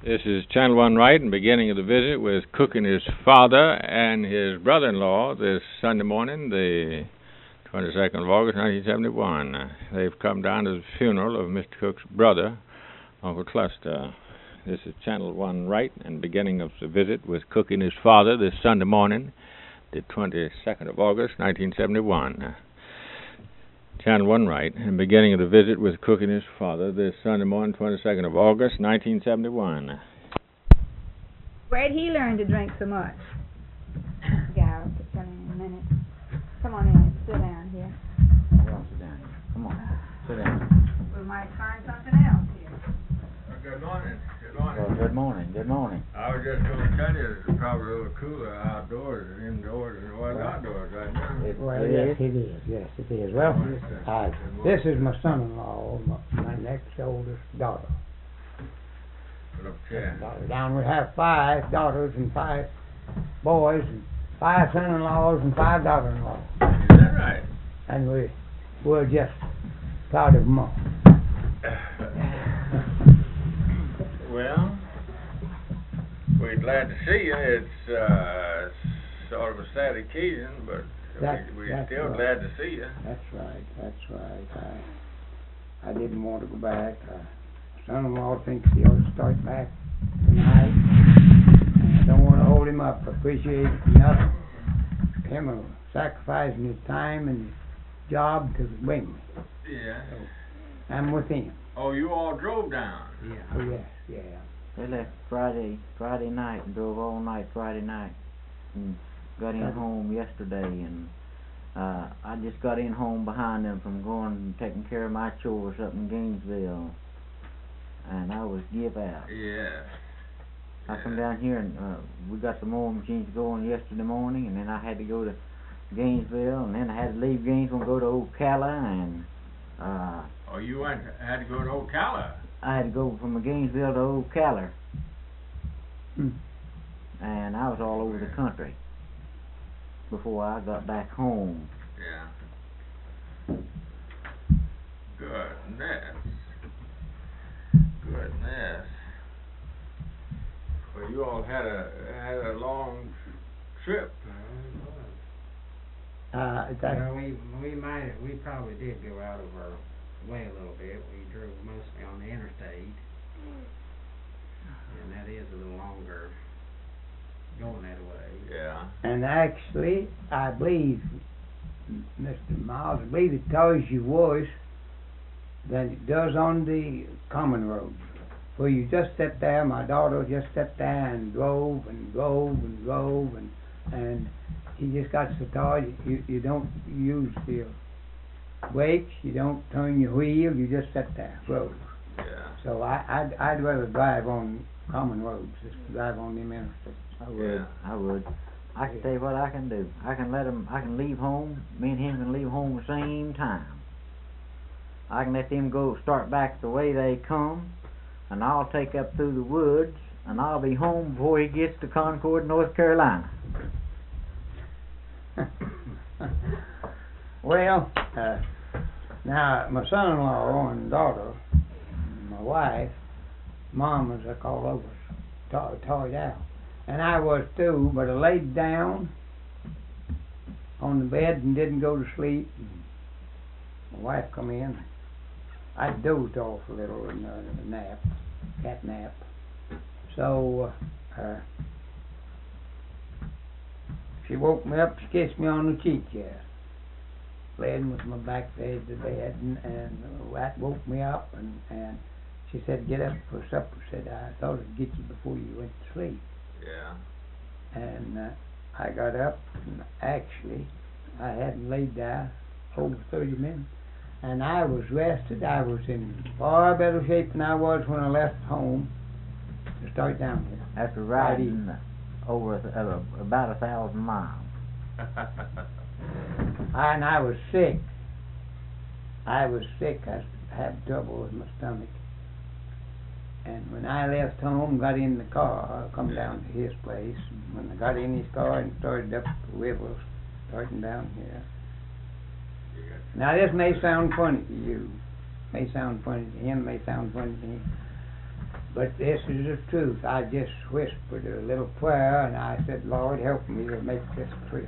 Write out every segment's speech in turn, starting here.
This is Channel 1 Right, and beginning of the visit with Cook and his father and his brother-in-law this Sunday morning, the 22nd of August, 1971. They've come down to the funeral of Mr. Cook's brother, Uncle Cluster. This is Channel 1 Right, and beginning of the visit with Cook and his father this Sunday morning, the 22nd of August, 1971. Channel 1 Right, and beginning of the visit with Cook and his father this Sunday morning, 22nd of August, 1971. Where'd he learn to drink so much? Yeah, I'll tell him in a minute. Come on in, sit down here. Well, sit down here. Come on, sit down. We might find something else here. Good morning. Good morning. Well, good morning. Good morning. I was just going to tell you it's probably a little cooler outdoors and indoors than it was outdoors right now. Yes, it is. Well, this is my son-in-law, my next oldest daughter. Look, yeah. Down we have 5 daughters and 5 boys, and 5 son-in-laws and 5 daughter-in-laws. Is that right? And we're just proud of them all. Well, we're glad to see you. It's sort of a sad occasion, but we're still right. glad to see you. That's right. I didn't want to go back. Son-in-law thinks he ought to start back tonight. And I don't want to hold him up. I appreciate enough him sacrificing his time and his job to bring me. Yeah. So I'm with him. Oh, you all drove down? Yeah. Oh, yes, yeah. they left Friday night and drove all night Friday night and got in home yesterday, and I just got in home behind them from going and taking care of my chores up in Gainesville, and I was give out. Yeah. I come down here and we got the mowing machines going yesterday morning, and then I had to go to Gainesville, and then I had to leave Gainesville and go to Ocala, and Oh, you had to go to Ocala? I had to go from Gainesville to Ocala, Hmm. and I was all over the country before I got back home. Yeah. Goodness. Well, you all had a long trip. We probably did go out of our way a little bit. We drove mostly on the interstate, and that is a little longer going that way. Yeah. And actually, I believe, Mr. Miles, I believe it tells you worse than it does on the common road. Where you just sit there, my daughter just sat there and drove, and she just got so tired. You don't use your brakes, you don't turn your wheel, you just sit there, road. Yeah. So I'd rather drive on common roads than drive on them interstates. I would. I can tell you what I can do. I can leave home, me and him can leave home the same time. I can let them start back the way they come, and I'll take up through the woods, and I'll be home before he gets to Concord, North Carolina. Well, now my son-in-law and daughter, my wife, Mom, as I call over, tired out. And I was too, but I laid down on the bed and didn't go to sleep. My wife come in. I dozed off a little in a nap, cat nap. So she woke me up, she kissed me on the cheek, laying with my back face to bed, and that woke me up, and she said, get up for supper. Said, I thought I'd get you before you went to sleep. Yeah. And I got up, and actually, I hadn't laid down over 30 minutes, and I was rested. I was in far better shape than I was when I left home to start down here. After riding over about 1,000 miles. And I was sick. I had trouble with my stomach. And when I left home, got in the car, I come down to his place. And when I got in his car and started up the river, starting down here. Now this may sound funny to you, may sound funny to him, may sound funny to him. But this is the truth. I just whispered a little prayer and I said, Lord, help me to make this trip.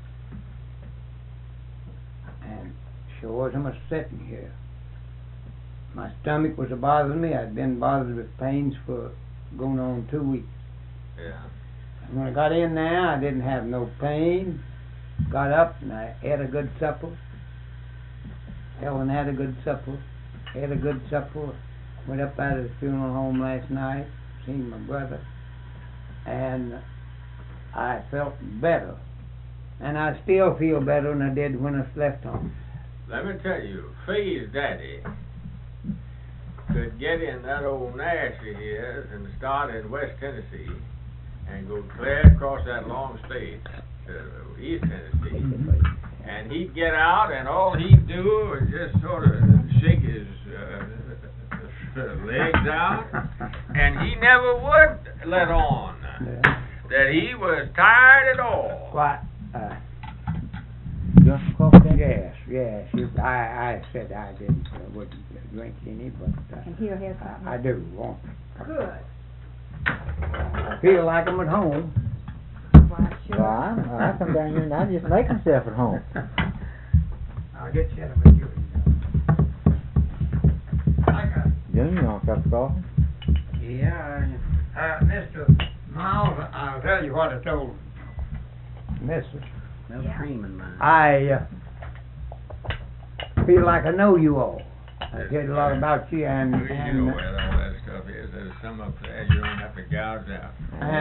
And sure as I'm sitting here, my stomach was bothering me. I'd been bothered with pains for going on 2 weeks. Yeah. And when I got in there, I didn't have no pain. Got up and I ate a good supper. Helen had a good supper. Ate a good supper. Went up out of the funeral home last night, seen my brother, and I felt better. And I still feel better than I did when I left home. Let me tell you, Fee's daddy could get in that old Nash of his and start in West Tennessee and go clear across that long state to East Tennessee. And he'd get out and all he'd do was just sort of shake his legs out, and he never would let on that he was tired at all. What? You want some coffee? Yes. I said I wouldn't drink any, but And he'll have something. I do want. Good. I feel like I'm at home. Why, sure. Well, I come down here and I just make myself at home. I'll get you with you. Junior, you want a cup of coffee? Yeah, Mr. Miles, I'll tell you what I told Mrs. No cream in mine. I feel like I know you all. I've heard a lot about you, and You know where all that stuff is. There's some up there you don't have to gouge out.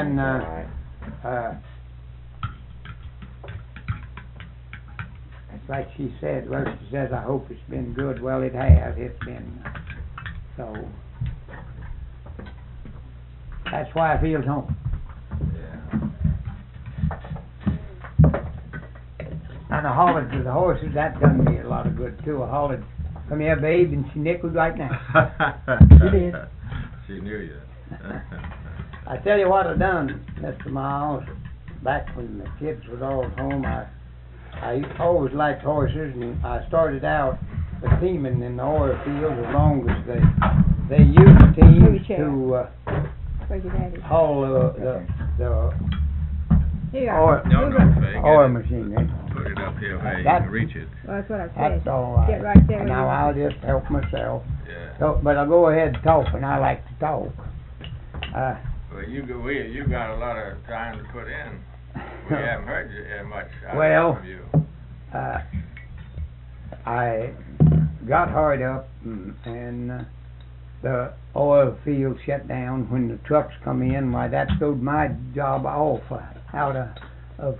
It's like she said. Well, she says, I hope it's been good. Well, it has. It's been so. That's why I feel at home. Yeah. And I hollered to the horses. That done me a lot of good too. I hollered, "Come here, babe," and she nickled right now. She did. She knew you. I tell you what I done, Mr. Miles. Back when the kids was all at home, I always liked horses, and I started out the teaming in the oil field as long as they used teams to Where's your daddy? haul the Here you oil, are. No, Fay, oil machine. put it up here where you That- can reach it. Well, that's what I said. That's all right. Get right there. Now I'll just help myself. Yeah. So, but I'll go ahead and talk, and I like to talk. Well, you got a lot of time to put in. We haven't heard you much Well, from you. I got hard up, and the oil field shut down. When the trucks come in, why, that throwed my job off out of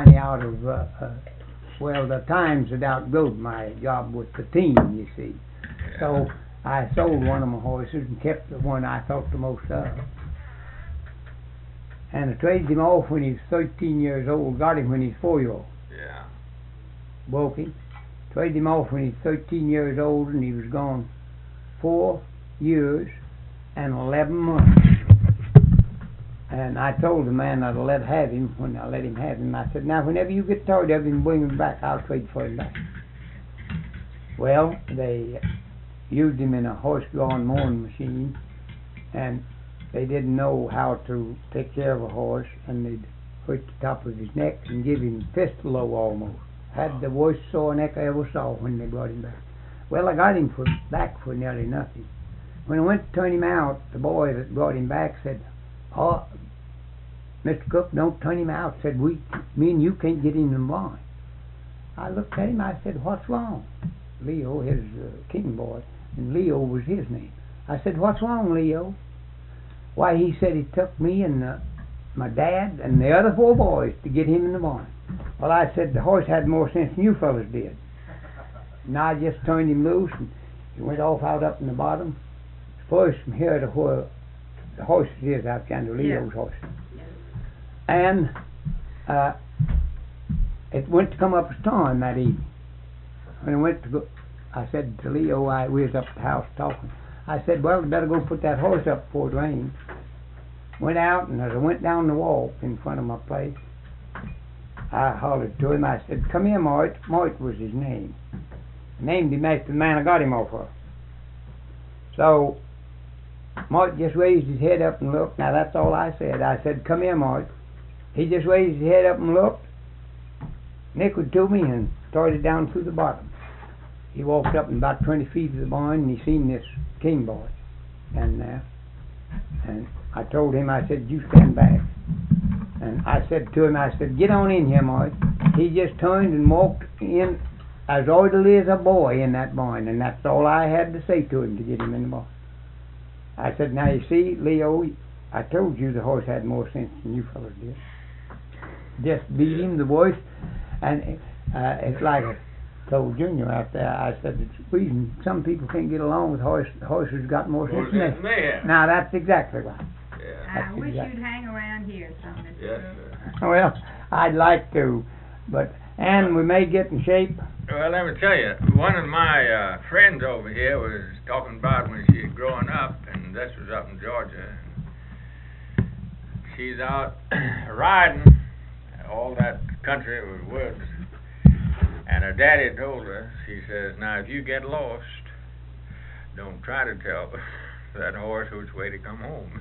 well, the times had outgrowed my job with the team, you see. Yeah. So I sold one of my horses and kept the one I thought the most of. And I traded him off when he was 13 years old, got him when he was 4-year-old. Yeah. Broke him. Traded him off when he was 13 years old, and he was gone 4 years and 11 months. And I told the man I'd let have him when I let him have him. I said, now whenever you get tired of him, bring him back. I'll trade for him back. Well, they used him in a horse-drawn mowing machine, and they didn't know how to take care of a horse, and they'd hurt the top of his neck and give him fist low almost. Had the worst sore neck I ever saw when they brought him back. Well, I got him back for nearly nothing. When I went to turn him out, the boy that brought him back said, "Oh, Mr. Cook, don't turn him out." Said, me and you can't get him in the barn. I looked at him, I said, "What's wrong?" Leo, his king boy, and Leo was his name. I said, "What's wrong, Leo?" Why, he said it took me and my dad and the other 4 boys to get him in the barn. Well, I said the horse had more sense than you fellas did. And I just turned him loose, and he went off out up in the bottom. First from here to where the horses is out yonder, Leo's horses. And it went to come up a storm that evening. When I went to go, I said to Leo, we was up at the house talking. I said, well, we better go put that horse up before it rains. Went out, and as I went down the walk in front of my place, I hollered to him. I said, "Come here, Mort." Mort was his name. Named him after the man I got him off of. So Mart just raised his head up and looked. Now that's all I said. I said, "Come here, Mart." He just raised his head up and looked, nickered to me, and started down through the bottom. He walked up in about 20 feet of the barn, and he seen this king boy standing there. And I told him, I said, "You stand back." And I said to him, I said, "Get on in here, Mart." He just turned and walked in as orderly as a boy in that barn, and that's all I had to say to him to get him in the barn. I said, "Now you see, Leo, I told you the horse had more sense than you fellas did. Just beat him, the voice, and it's like I told Junior out there, I said, it's the reason some people can't get along with horses got more sense than they have. Now that's exactly right. I wish you'd hang around here some, Mr. Yes, Brooks. sir. Well, I'd like to, but, and we may get in shape. Well, let me tell you, one of my friends over here was talking about when she was growing up, and this was up in Georgia. And she's out riding, all that country was woods, and her daddy told her, she says, "Now if you get lost, don't try to tell that horse which way to come home."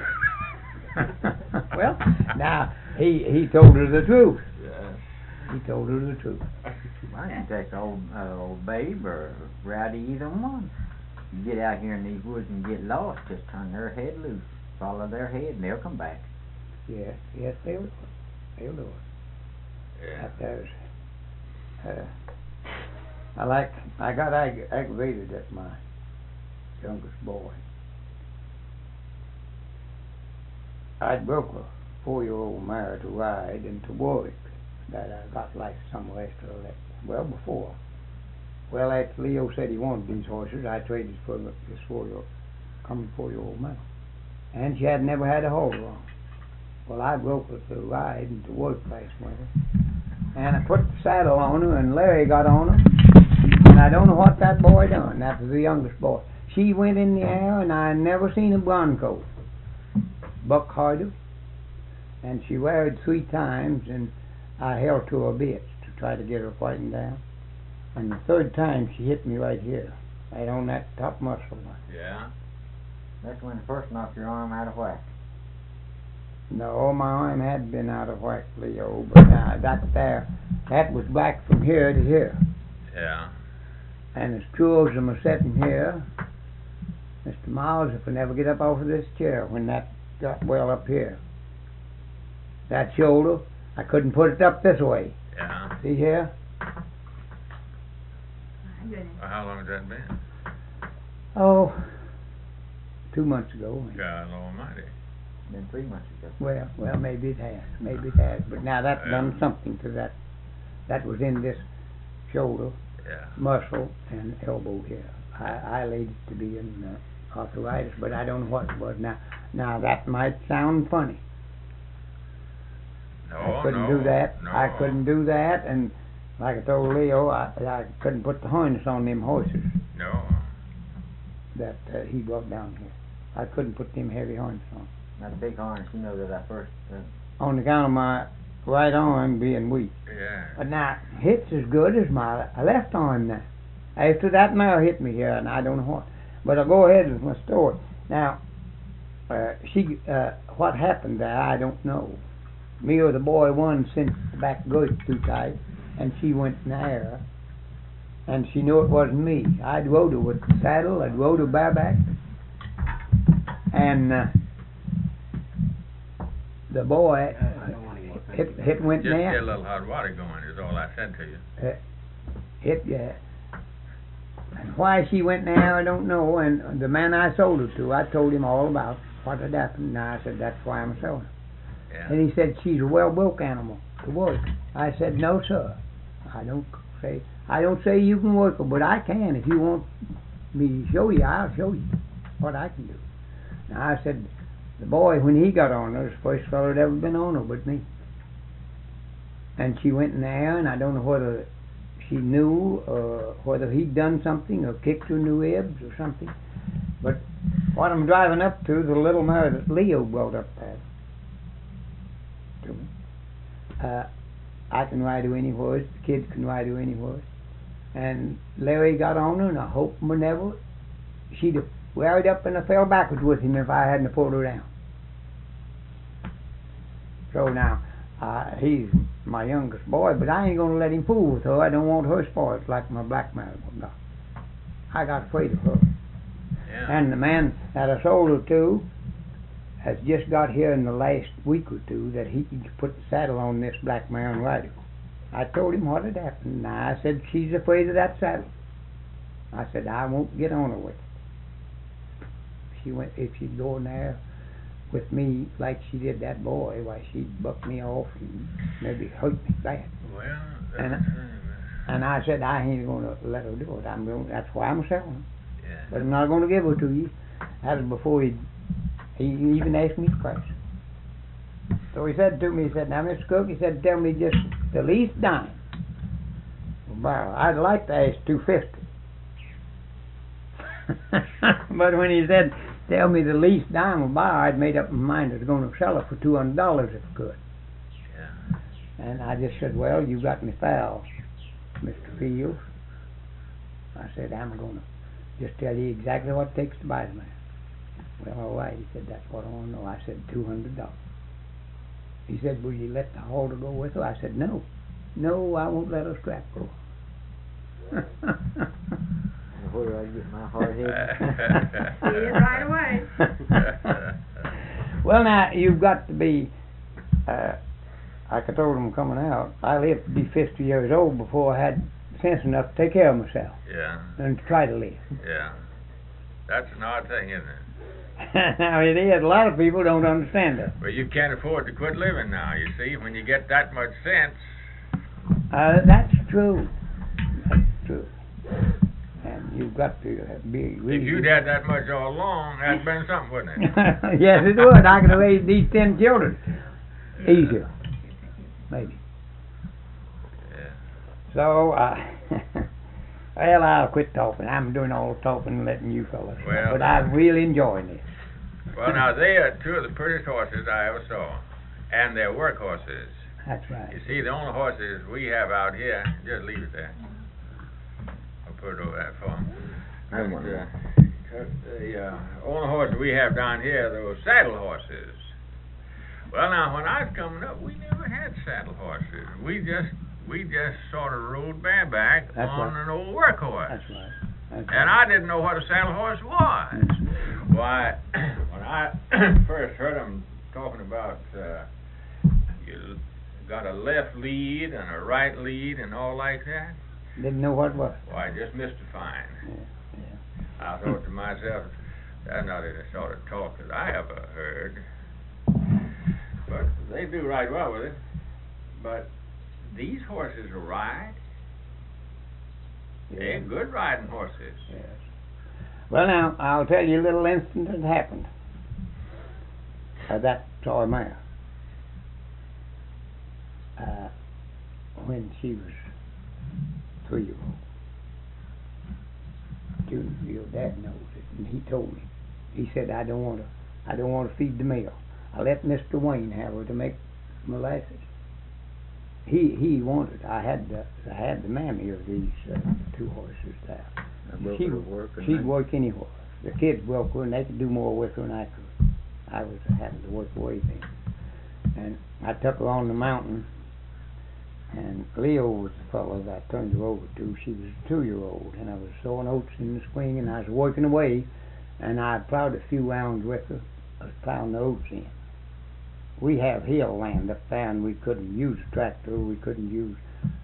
Well, now, he told her the truth. Yes. He told her the truth. I can take old Babe or Rowdy, either one. You get out here in these woods and get lost, just turn their head loose, follow their head, and they'll come back. Yes, they'll do it. They'll do it. Yeah. That does. I got aggravated at my youngest boy. I'd broke a 4-year-old mare to ride and to work that I got like somewhere extra left. Well, before. Well, after Leo said he wanted these horses, I traded for this 4-year-old mare. And she had never had a halter on. Well, I broke her to ride and to work last winter. And I put the saddle on her, and Larry got on her. And I don't know what that boy done. That was the youngest boy. She went in the air, and I never seen a bronco buck harder. And she worried 3 times, and I held to her bits to try to get her fighting down. And the 3rd time, she hit me right here, right on that top muscle line. Yeah. That's when the first knocked your arm out of whack. No, my arm had been out of whack, Leo, but that was back from here to here. Yeah. And as true as I'm sitting here, Mr. Miles, if I never get up off of this chair when that got well up here, that shoulder, I couldn't put it up this way. Yeah. See here? My goodness. Well, how long has that been? Oh, 2 months ago. God almighty. Been 3 months ago. Well, maybe it has. But now that's done something to that. That was in this shoulder, Yeah. muscle, and elbow here. I laid it to be in arthritis, but I don't know what it was. Now that might sound funny. No, I couldn't no, do that. No. I couldn't do that, and like I told Leo, I couldn't put the harness on them horses No. that he brought down here. I couldn't put them heavy harness on. That big harness, you know, that I first... On account of my right arm being weak. Yeah. But now, hits as good as my left arm now. After that mare hit me here, and I don't know what. But I'll go ahead with my story. Now, what happened there, I don't know. Me or the boy, one sent the back girth too tight, and she went in the air. And she knew it wasn't me. I'd rode her with the saddle, I'd rode her bareback. And the boy, it went Just there. get a little hot water going is all I said to you. And why she went there, I don't know. And the man I sold her to, I told him all about what had happened. Now I said, that's why I'm selling her. Yeah. And he said, she's a well-built animal to work. I said, no, sir. I don't say you can work her, but I can. If you want me to show you, I'll show you what I can do. Now I said, the boy, when he got on her, was the first fellow that ever been on her but me. And she went in there, and I don't know whether she knew whether he'd done something or kicked her in the ribs or something. But what I'm driving up to is the little mare that Leo brought up there to me. I can ride her anywhere. The kids can ride her anywhere. And Larry got on her, and I hope whenever she'd have Well, up and I fell backwards with him if I hadn't pulled her down. So now, he's my youngest boy, but I ain't going to let him fool with her. I don't want her spoiled like my black mare got. I got afraid of her. Yeah. And the man that I sold her to has just got here in the last week or two that he could put the saddle on this black mare and ride her. I told him what had happened. Now, I said, she's afraid of that saddle. I said, I won't get on her with it. If she'd go in there with me like she did that boy, why, she'd buck me off and maybe hurt me bad. Well, and I said, I ain't going to let her do it. That's why I'm selling her. yeah. But I'm not going to give her to you. That was before he even asked me the price. So he said to me, he said, now, Mr. Cook, he said, tell me just the least dime. Well, I'd like to ask $250. But when he said, tell me the least dime of buyer, I'd made up my mind I was going to sell it for $200 if I could. Yeah. And I just said, well, you got me foul, Mr. Fields. I said, I'm going to just tell you exactly what it takes to buy the man. Well, all right. He said, that's what I want to know. I said, $200. He said, will you let the halter go with her? I said, no. No, I won't let her strap go. Where do I get my hard head? See it right away. Well, now, you've got to be, like I told them coming out, I lived to be 50 years old before I had sense enough to take care of myself Yeah. and to try to live. Yeah. That's an odd thing, isn't it? Now, it is. A lot of people don't understand that. Well, you can't afford to quit living now, you see. When you get that much sense. That's true. That's true. And you've got to be really... If you'd had that much all along, that'd been something, wouldn't it? Yes, it would. I could have raised these 10 children easier. Maybe. Yeah. So, well, I'll quit talking. I'm doing all the talking and letting you fellas know. Well, But I'm really enjoying this. Well, now, they are two of the prettiest horses I ever saw. And they're work horses. That's right. You see, the only horses we have out here, just leave it there. I'll put it over that for them. I want one. The only horses we have down here are those saddle horses. Well, now, when I was coming up, we never had saddle horses. We just sort of rode bareback on an old work horse. That's right. That's And I didn't know what a saddle horse was. Why, when I first heard them talking about you got a left lead and a right lead and all like that, Didn't know what it was. why, just mystifying. Yeah. I thought to myself, that's not any sort of talk that I ever heard. But they do right well with it. But these horses will ride. They're good riding horses. Yes. Well, now, I'll tell you a little incident that happened. That toy mare. When she was 3-year-old. Your dad knows it, and he told me. He said, I don't want to feed the meal. I let Mr. Wayne have her to make molasses. He wanted. I had the mammy of these two horses there. She'd work anywhere. The kids worked her, and they could do more with her than I could. I was having to work away then. And I took her on the mountain, and Leo was the fellow that I turned her over to. She was a 2-year-old, and I was sowing oats in the spring, and I was working away, and I plowed a few rounds with her. I was plowing the oats in. We have hill land up there, and we couldn't use a tractor. We couldn't use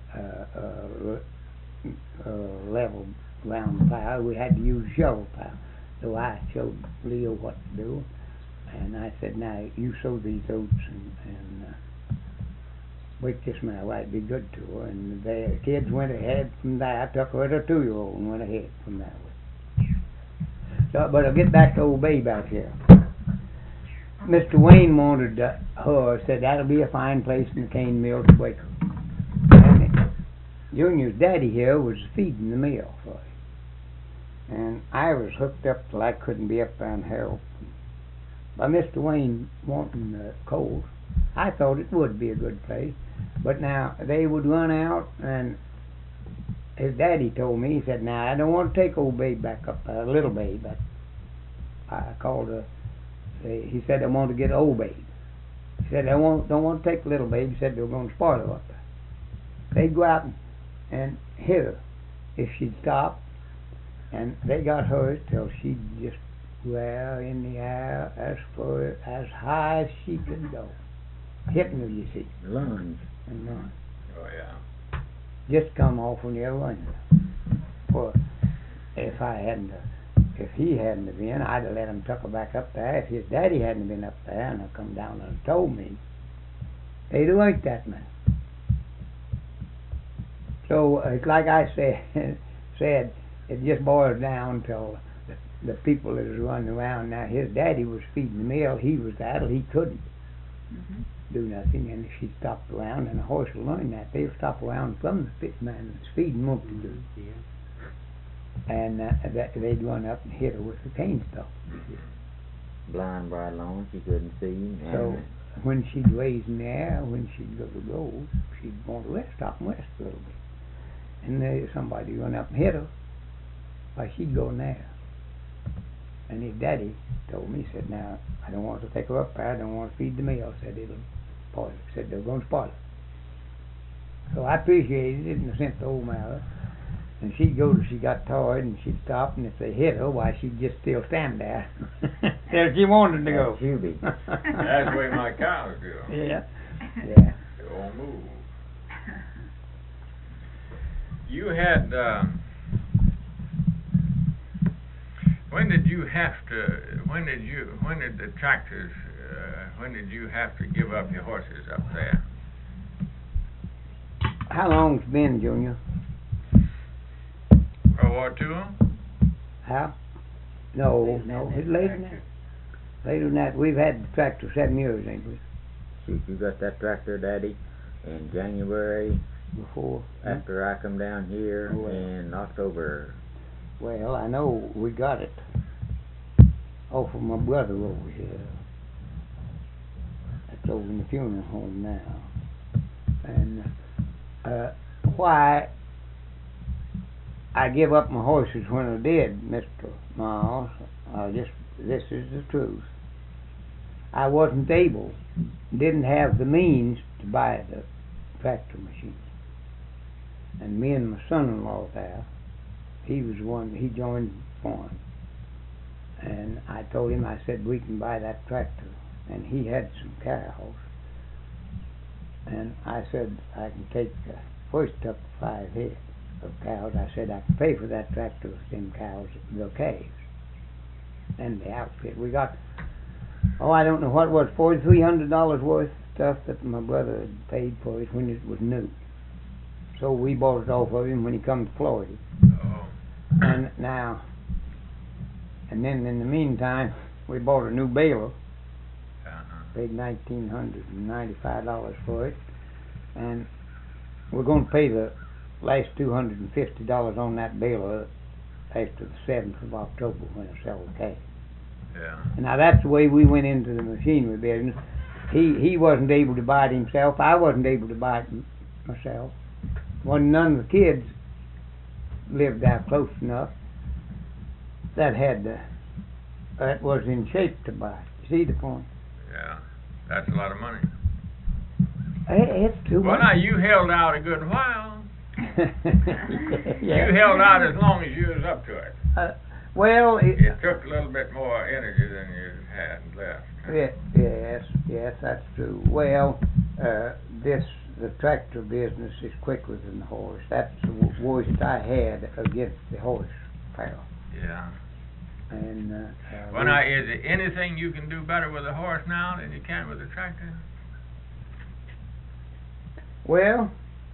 level round plow. We had to use shovel plow. So I showed Leo what to do, and I said, now you sow these oats and wake this mare right, be good to her. And the kids went ahead from there. I took her at a 2-year-old and went ahead from there. So, but I'll get back to old Babe out here. Mr. Wayne wanted her, said that'll be a fine place in the cane mill to wake her. And Junior's daddy here was feeding the mill for him. And I was hooked up till I couldn't be up there and help. By Mr. Wayne wanting the coal, I thought it would be a good place. But now, they would run out, and his daddy told me, he said, now, I don't want to take old Babe back up there, little Babe. I called he said they wanted to get an old babe. He said they don't want to take the little baby. He said they were going to spoil her up there. They'd go out and hit her if she'd stop, and they got hers till she'd just well in the air as high as she could go, hitting her, you see. Lunge. And run. Oh, yeah. Just come off when you're running. Well, if he hadn't have been, I'd have let him tuck her back up there. If his daddy hadn't been up there and have come down and told me, they'd have ain't that many. So it's like I said, it just boils down till the people that is running around now. His daddy was feeding the mill. He was idle. He couldn't do nothing. And if she stopped around, and a horse will learn that, they'll stop around from the man that's feeding won't do. Yeah. And they'd run up and hit her with the cane stalk. Blind right along, she couldn't see him. So when she'd raise in the air, when she'd go to go, she'd want to rest, stop and rest a little bit. And there somebody run up and hit her. Why, she'd go in there. And his daddy told me, he said, now, I don't want to take her up there, I don't want to feed the meal. Said it'll spoil her. Said they're going to spoil her. So I appreciated it and I sent the old mare. And she'd go till she got tired and she'd stop, and if they hit her, why, she'd just still stand there. Till she wanted to go. Juby. That's the way my cows do. Yeah. They won't move. You had, when did you have to give up your horses up there? How long's it been, Junior? World War II? How? No, it's later than that. Later than that. We've had the tractor 7 years, ain't we? See, you got that tractor, Daddy, in January, Before. after I come down here, Oh, well. in October. Well, I know we got it off of my brother over here. That's over in the funeral home now. And why I give up my horses when I did, Mr. Miles, this is the truth. I wasn't able, didn't have the means to buy the tractor machine. And me and my son-in-law there, he was one, he joined one. And I told him, I said, we can buy that tractor. And he had some cows. And I said, I can take, first up 5 head of cows. I said, I can pay for that tractor with them cows, the calves. And the outfit. We got, I don't know what it was, $4,300 worth of stuff that my brother had paid for it when it was new. So we bought it off of him when he come to Florida. Oh. And now, and then in the meantime, we bought a new baler. Paid $1,995 for it, and we're going to pay the last $250 on that baler after the 7th of October when I sell the calf. Yeah. And now that's the way we went into the machinery business. He wasn't able to buy it himself. I wasn't able to buy it myself. When none of the kids lived out close enough that was in shape to buy it. You see the point? Yeah. That's a lot of money. It's too Well, much. now, you held out a good while. Yeah. You held out as long as you was up to it. Well, It took a little bit more energy than you had left. yes, that's true. Well, the tractor business is quicker than the horse. That's the worst I had against the horse power. Yeah. And Well, now, is there anything you can do better with a horse now than you can with a tractor? well,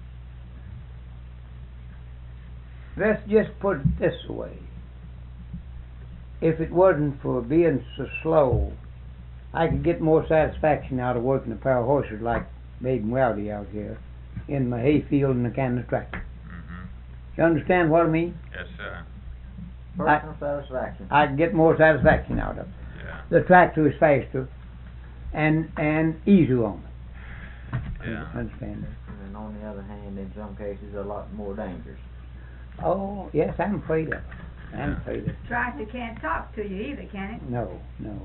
let's just put it this way. If it wasn't for being so slow, I could get more satisfaction out of working a pair of horses like Babe and Rowdy out here in my hayfield and a kind of tractor. Mm-hmm. You understand what I mean? Yes, sir. Personal satisfaction. I can get more satisfaction out of it. Yeah. The tractor is faster and easier on it. Yeah. Understand that? And on the other hand, in some cases, a lot more dangerous. Oh, yes, I'm afraid of it. and failure. Tractor can't talk to you either, can it? No,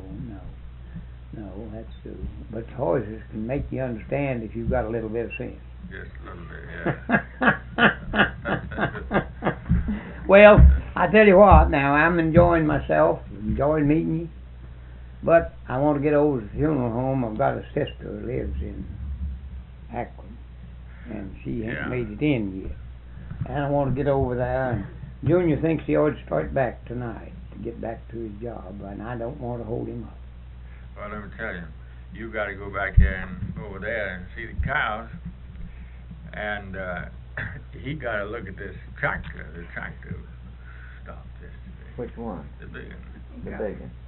that's true. But horses can make you understand if you've got a little bit of sense. Just a little bit, yeah. Well, I tell you what, now I'm enjoying myself, enjoying meeting you, but I want to get over to the funeral home. I've got a sister who lives in Akron, and she hasn't made it in yet. And I want to get over there, and Junior thinks he ought to start back tonight to get back to his job, and I don't want to hold him up. Well, let me tell you, you got to go back there and over there and see the cows, and he got to look at this tractor. The tractor stopped yesterday. Which one? The big one. The big one.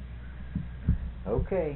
Okay.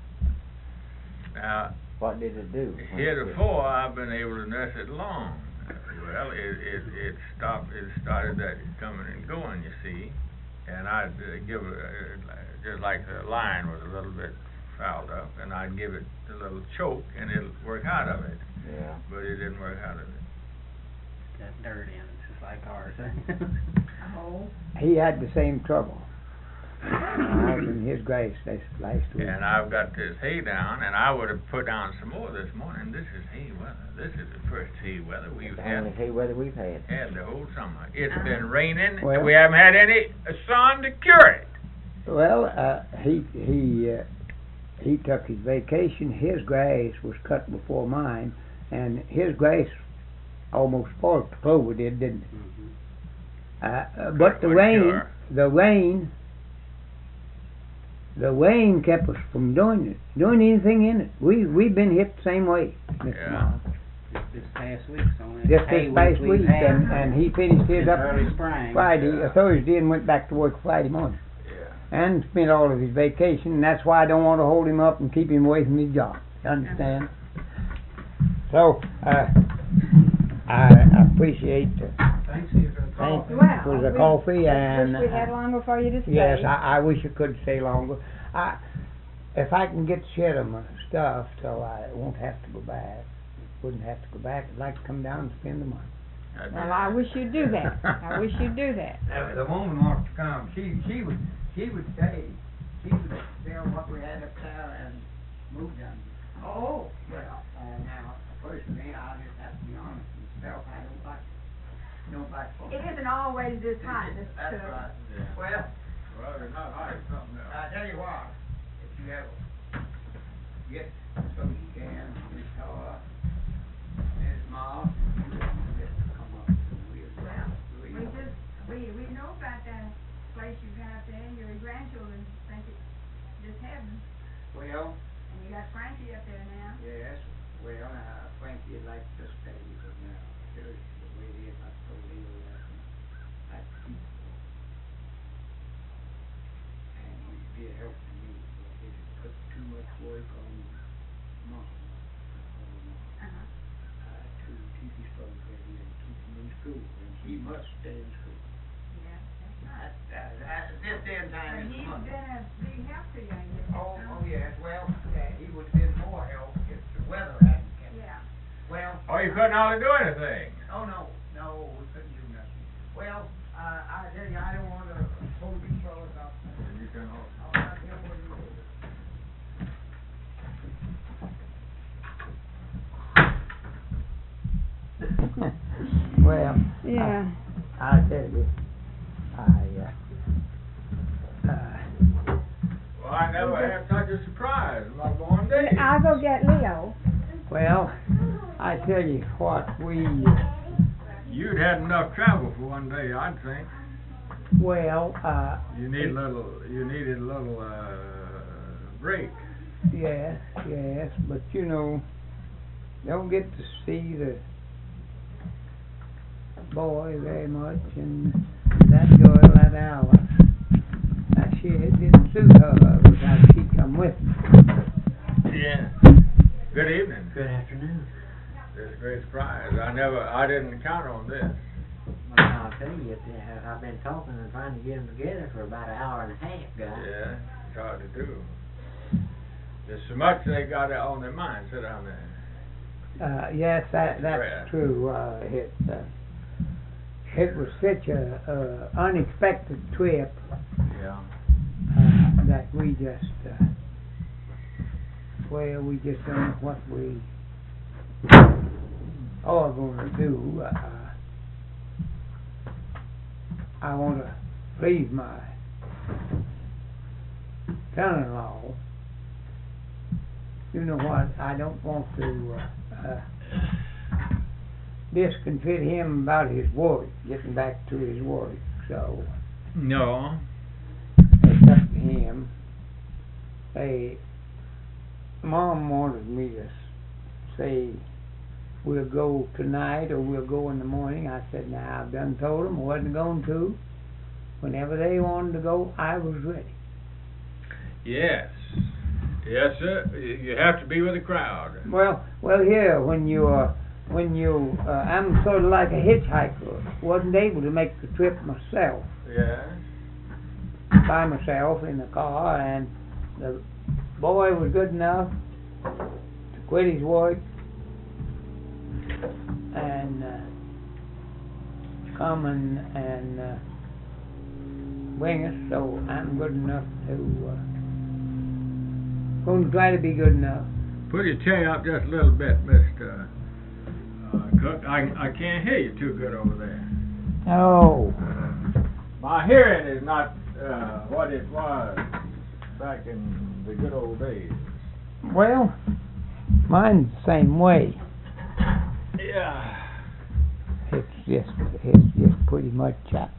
Now, what did it do? Heretofore, I've been able to nurse it long. Well, it stopped. It started that coming and going, you see, and I'd give it just like the line was a little bit fouled up, and I'd give it a little choke, and it'll work out of it. Yeah. But it didn't work out of it. Got dirt in it, just like ours. Oh. He had the same trouble. I was in his grace last week. And I've got this hay down, and I would have put down some more this morning. This is hay weather. This is the first hay weather we've The had. only hay weather we've had. Had the whole summer. It's been raining, Well, and we haven't had any sun to cure it. Well, he took his vacation. His grass was cut before mine, and his grass almost spoiled the clover didn't it? But the rain kept us from doing anything in it. We've been hit the same way, Mr. Yeah. Miles. This past week, so Just this past week, and he finished his up early spring. Friday, Yeah. Thursday, and went back to work Friday morning, Yeah. and spent all of his vacation. And that's why I don't want to hold him up and keep him away from his job. You understand? So I appreciate the Thanks for the call. thank you Well, for the we- coffee, and Wish we had longer for you to stay. yes, I wish I could stay longer. If I can get rid of my stuff so I won't have to go back, wouldn't have to go back, I'd like to come down and spend the money. Well, I wish you'd do that. I wish you'd do that. The woman wants to come. She would stay. She would sell what we had up there and move them. Oh, well, now personally, I just have to be honest with myself. I don't like. It isn't always this hot. That's right. Well, Well, it's not hot, it's something else. I tell you what, if you ever get so you can, this car, this mall, just come up to We know about that place you've got up there. Your grandchildren think it's just heaven. Well, And you got Frankie up there now. yes, well, Frankie would like to stay, but now, seriously, the way it is, I told him that I'd keep it. And he'd be a help to me, but it put too much work on Mom. To keep his program and keep him in school, and he must stay in school. Yeah, that's right. This day and time And is he's money. been a big help to you, I guess. Oh, yes, well, he would have been more help if the weather hadn't kept. Yeah. Well. Oh, you couldn't hardly do anything. Oh, no, we couldn't do nothing. Well, I tell you, I don't want to hold these fellas up. You can hold. I'll not get what you do. Well, Yeah. I tell you, Well, I never had such a surprise in my born days. I'll go get Leo. well, I tell you what, You'd had enough travel for one day, I'd think. You needed a little break. yes, but you know, don't get to see the boy very much, and that girl, that Alice, it didn't suit her without she come with me. Yeah. Good evening. Good afternoon. This is a great surprise. I didn't count on this. Well, I'll tell you, I've been talking and trying to get them together for about an hour and a half, guys. Yeah, it's hard to do. There's so much they got on their mind. Sit down there. Yes, Rare. that's true. it was such a unexpected trip Yeah. that we just we just don't know what we are going to do. I want to please my son-in-law. You know what? I don't want to discomfit him about his work, getting back to his work. So No. it's up to him. Mom wanted me to say we'll go tonight or we'll go in the morning. I said, now I've done told them I wasn't going to. Whenever they wanted to go, I was ready. Yes. Yes, sir. You have to be with the crowd. Well, here when you I'm sort of like a hitchhiker. Wasn't able to make the trip myself Yes. by myself in the car, and the boy was good enough to quit his work and come and bring us. So I'm good enough to going to try to be good enough. Put your chair up just a little bit, Mr. Cook. I can't hear you too good over there. Oh. My hearing is not what it was back in the good old days. Well, mine's the same way. Yeah. It's just pretty much.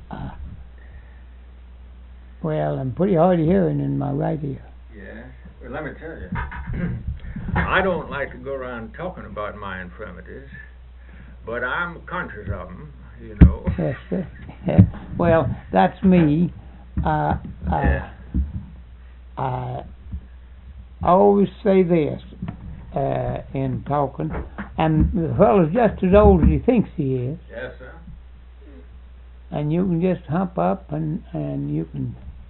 Well, I'm pretty hard of hearing in my right ear. Yeah. Well, let me tell you, I don't like to go around talking about my infirmities, but I'm conscious of them, you know. Yes, sir. Well, that's me. Yeah. I always say this in talking, and the fellow's just as old as he thinks he is, Yes, sir. and you can just hump up and you can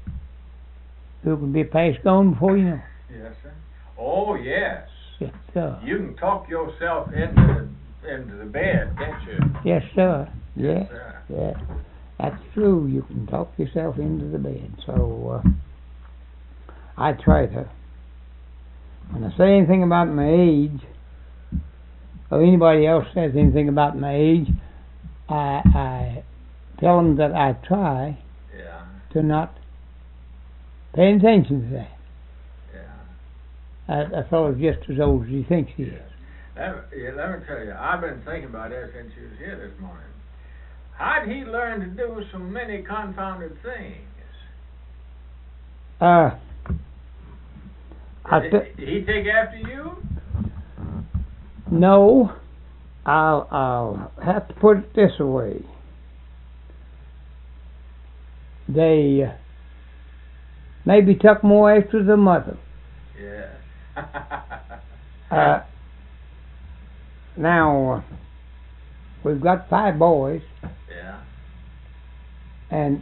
be past gone before you know. Yes, sir. Oh, yes. Yes, sir. You can talk yourself into the bed, can't you? Yes, sir. Yes, sir. yeah. That's true. You can talk yourself into the bed. So I try to. When I say anything about my age, or anybody else says anything about my age, I tell them that I try to not pay attention to that. A fellow's just as old as he thinks he is. Let me tell you, I've been thinking about that since you was here this morning. How'd he learn to do so many confounded things? He take after you? No, I'll have to put it this way. They maybe took more after the mother. Yeah. Now we've got 5 boys. Yeah. And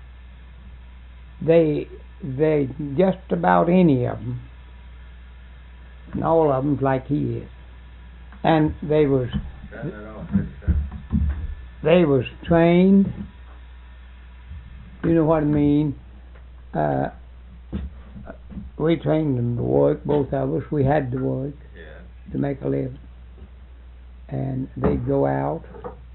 they just about any of them, and all of them's like he is, and they was trained. You know what I mean? We trained them to work, both of us. We had to work to make a living, and they'd go out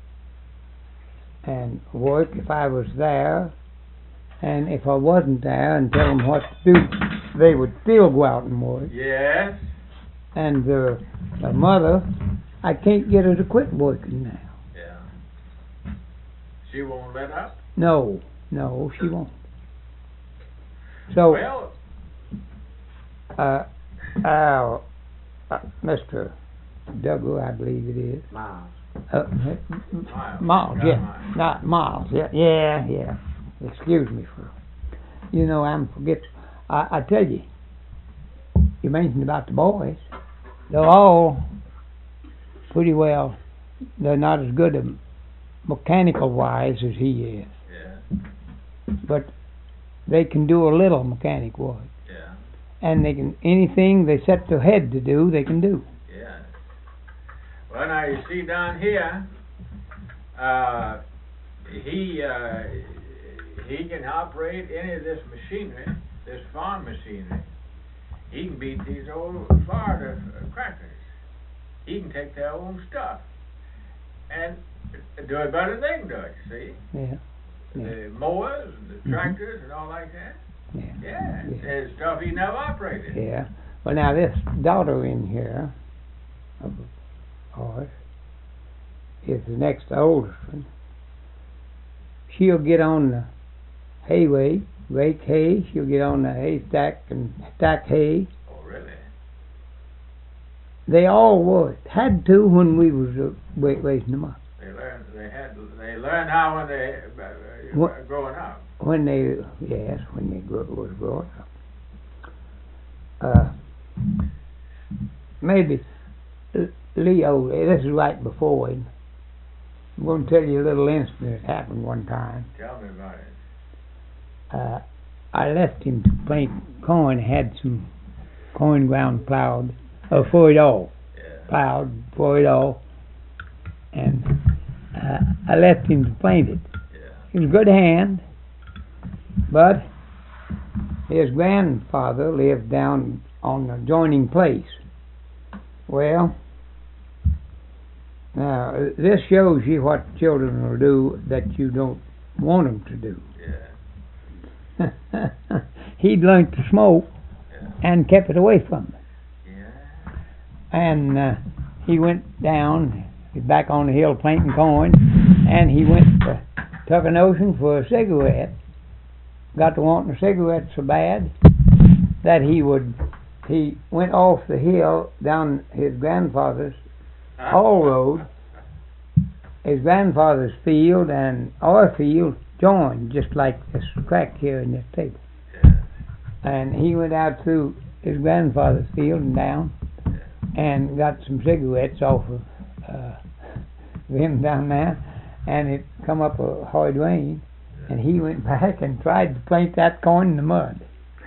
and work if I was there, and if I wasn't there and tell them what to do, they would still go out and work. Yes. And the mother, I can't get her to quit working now. Yeah. She won't let up? No, she won't. So, well, Mr. Duggar, I believe it is. Miles. Miles, yeah. Not Miles, yeah. Excuse me for, I'm forget. I tell you, you mentioned about the boys. They're all pretty well. They're not as good mechanical wise as he is. Yeah. But they can do a little mechanic work. Yeah. And they can, anything they set their head to do, they can do. Well, now you see down here, he can operate any of this machinery, this farm machinery. He can beat these old Florida crackers. He can take their own stuff and do it better than they can do it, you see? Yeah. The mowers and the tractors and all like that. Yeah. There's stuff he never operated. Yeah. Well, now this daughter in here of ours is the next oldest one. She'll get on the hayway, rake hay. She'll get on the haystack and stack hay. Oh, really? They all had to when we was raising them up. They learned how when they were growing up. When they was growing up. Maybe Leo, this is right before him. I'm going to tell you a little incident that happened one time. Tell me about it. I left him to plant corn, had some corn ground plowed, for it all. Yeah. Plowed for it all. And I left him to plant it. Yeah. He was a good hand, but his grandfather lived down on the adjoining place. Well, now this shows you what children will do that you don't want them to do. Yeah. He'd learned to smoke and kept it away from me. Yeah. And he went down, back on the hill planting corn, and he went to Tuckernotion for a cigarette. Got to wanting a cigarette so bad that he went off the hill down his grandfather's all road. His grandfather's field and our field joined, just like this crack here in this table. Yeah. And he went out through his grandfather's field and down, and got some cigarettes off of them down there, and it come up a hard rain, and he went back and tried to plant that corn in the mud.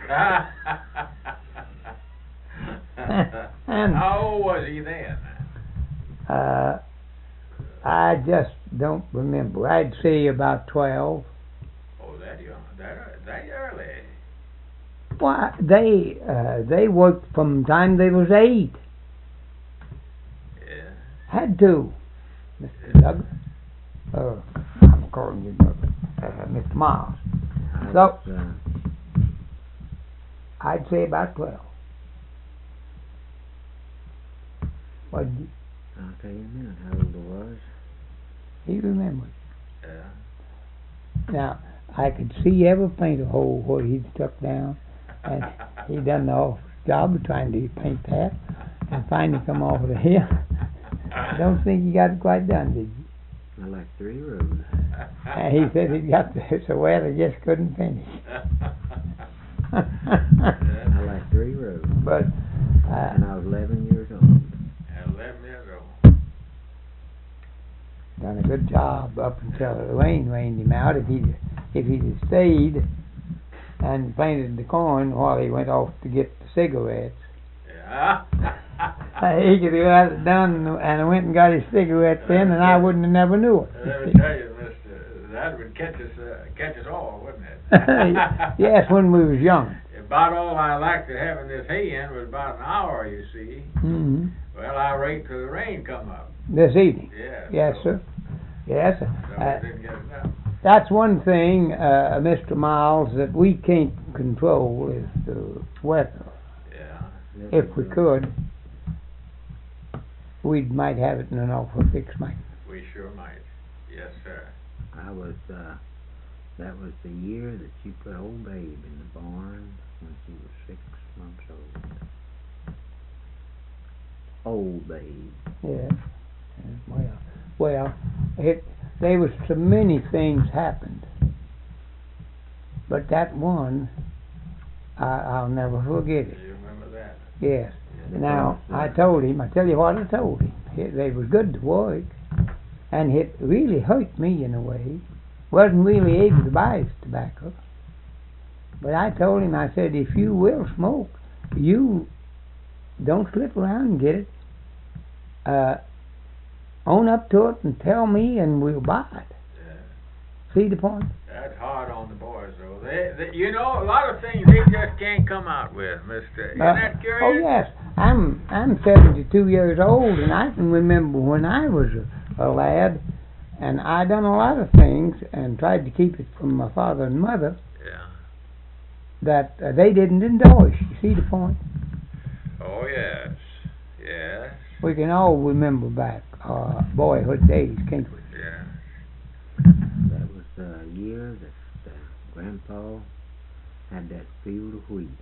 And how old was he then? I just don't remember. I'd say about 12. Oh, that young, that early. Why, they worked from the time they was 8. Yeah. Had to, Mr. Douglas. I'm calling you Douglas. Mr. Miles. So, I'd say about 12. What did you? I'll tell you in a minute how old I was. He remembered. Yeah. Now, I could see every paint a hole where he'd stuck down, and he done the awful job of trying to paint that, and finally come off of the hill. I don't think he got it quite done, did you? I like 3 rows. And he said he got it so well he just couldn't finish. I like 3 rows. But and I was 11 years old. 11 years old. Done a good job up until the rain rained him out. If he'd have stayed and planted the corn while he went off to get the cigarettes, Yeah. he could have got it done and went and got his cigarettes then, and I wouldn't have never knew it. Let me tell you, mister, that would catch us all, wouldn't it? Yes, when we was young. About all I liked to having this hay in was about an hour, you see. Mm-hmm. Well, I wait till the rain come up. This evening. Yeah. Yes, so, sir. Yes, sir. So we didn't get enough. That's one thing, Mr. Miles, that we can't control is the weather. Yeah. If we could, we might have it in an awful fix, mate. We sure might. Yes, sir. I was, that was the year that you put old Babe in the barn when she was 6 months old. Old Babe. Yeah. Well, there was so many things happened, but that one, I'll never forget it. Do you remember that? Yes. Now, I tell you what I told him. They was good to work, and it really hurt me in a way. Wasn't really able to buy his tobacco. But I told him, I said, if you will smoke, you don't slip around and get it. Own up to it and tell me and we'll buy it. Yeah. See the point? That's hard on the boys, though. They you know, a lot of things they just can't come out with, Mister. Isn't that curious? Oh yes, I'm 72 years old, and I can remember when I was a lad, and I done a lot of things and tried to keep it from my father and mother Yeah. that they didn't endorse. You see the point? Oh yes. Yes. We can all remember back boyhood days, can't we? Yeah. That was the year that Grandpa had that field of wheat.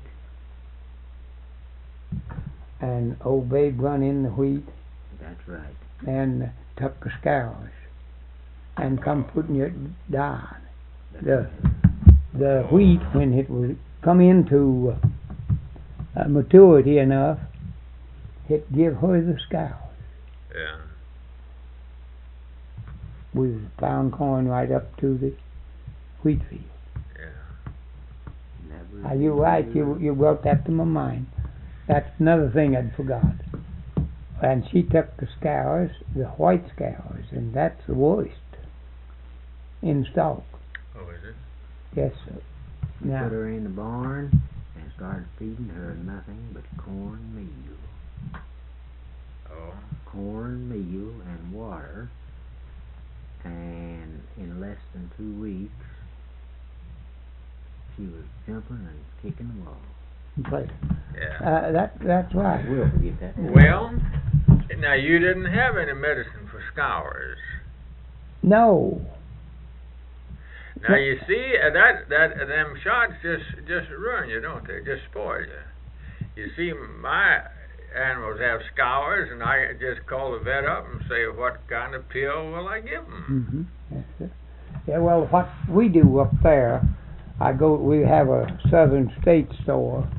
And old Babe run in the wheat That's right. and took the scours and come putting it down. That's The right. the wheat, when it was come into maturity enough, it give her the scours. Yeah. We found corn right up to the wheat field. Yeah. That was Now you're right. You brought that to my mind. That's another thing I'd forgot. And she took the scours, the white scours, and that's the worst in stock. Oh, is it? Yes, sir. We Now, put her in the barn and started feeding her nothing but cornmeal. Oh. Cornmeal and water, and in less than 2 weeks she was jumping and kicking the wall. play. Yeah. That's right. We'll forget that. Well, now you didn't have any medicine for scours. No. Now you see that them shots just ruin you, don't they? Just spoil you. You see, my animals have scours, and I just call the vet up and say, what kind of pill will I give them? Mm-hmm. That's it. Yeah. Well, what we do up there, we have a Southern State store.